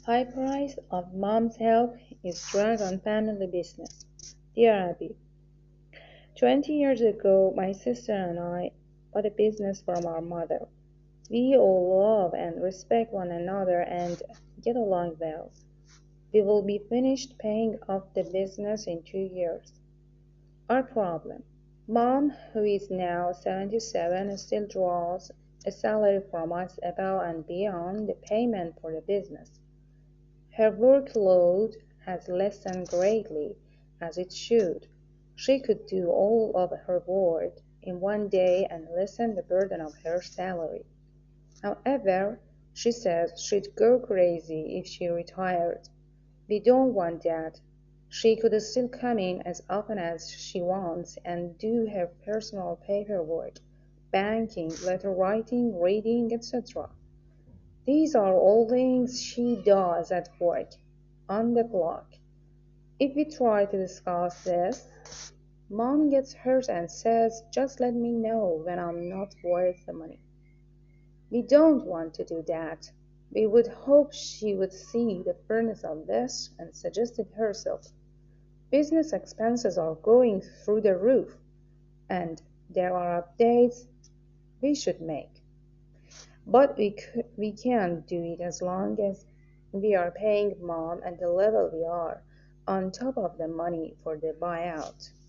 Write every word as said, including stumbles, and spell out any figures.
High price of mom's help is drag on family business. Dear Abby, twenty years ago, my sister and I bought a business from our mother. We all love and respect one another and get along well. We will be finished paying off the business in two years. Our problem: Mom, who is now seventy-seven, still draws a salary from us above and beyond the payment for the business. Her workload has lessened greatly, as it should. She could do all of her work in one day and lessen the burden of her salary. However, she says she'd go crazy if she retired. We don't want that. She could still come in as often as she wants and do her personal paperwork, banking, letter writing, reading, et cetera. These are all things she does at work, on the clock. If we try to discuss this, Mom gets hurt and says, just let me know when I'm not worth the money. We don't want to do that. We would hope she would see the fairness of this and suggest it herself. Business expenses are going through the roof, and there are updates we should make. But we, c- we can't do it as long as we are paying mom at the level we are, on top of the money for the buyout.